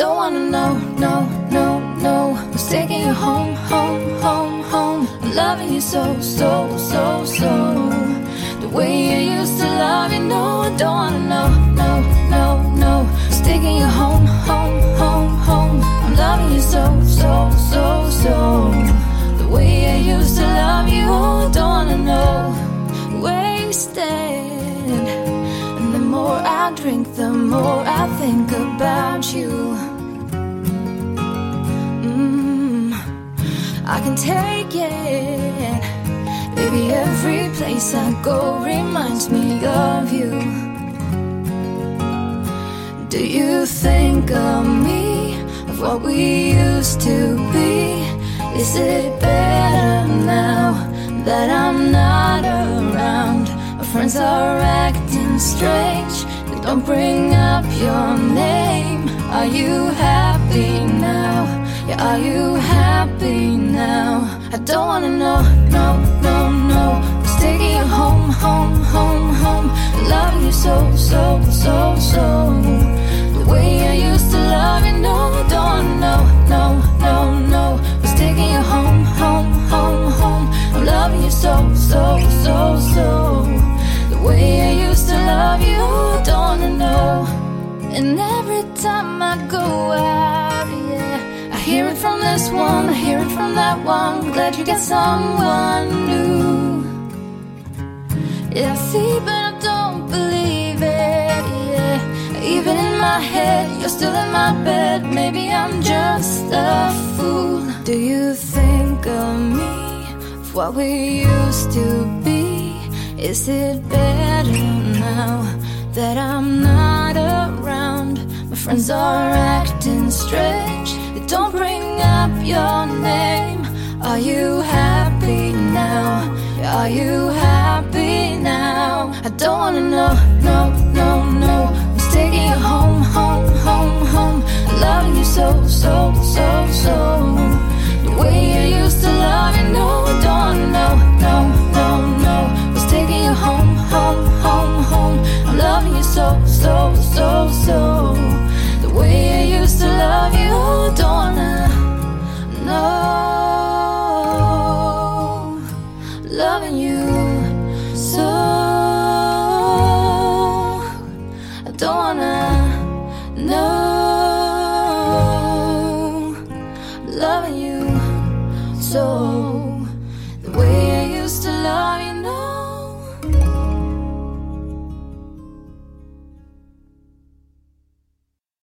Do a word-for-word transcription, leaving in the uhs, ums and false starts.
don't wanna know, no, no, no. Who's taking you home, home, home, home? I'm loving you so, so, so, so. The way you used to love, you know I don't wanna know, no, no, no. Who's taking you home, home, home, home? I'm loving you so, so, so, so. The way I used to love you, I don't wanna know. Wasted. And the more I drink, the more I think about you. mm, I can take it. Baby, every place I go reminds me of you. Do you think of me, of what we used to be? Is it better now that I'm not around? My friends are acting strange, they don't bring up your name. Are you happy now? Yeah, are you happy now? I don't wanna know, no, no, no. Who's taking you home, home, home, home? Loving you so, so, so, so. The way I used to love you, no, I don't wanna know, no, no, no. Who's taking you home, home, home, home? I'm loving you so, so, so, so. The way I used to love you, I don't wanna know. And every time I go out, yeah, I hear it from this one, I hear it from that one. Glad you got someone new. Yeah, I see, but I don't believe it, yeah. Even in my head, you're still in my bed. Maybe I'm just a fool. Do you think of me, of what we used to be? Is it better now that I'm not around? My friends are acting strange, they don't bring up your name. Are you happy now? Are you happy now? I don't wanna know, no, no, no. Who's taking you home, home, home, home? Loving you so, so, so, so. The way I used to love you, no, I don't wanna know, no, no, no. Who's taking you home, home, home, home? I'm loving you so, so, so, so. The way I used to love you, I don't wanna know. Loving you so, I don't wanna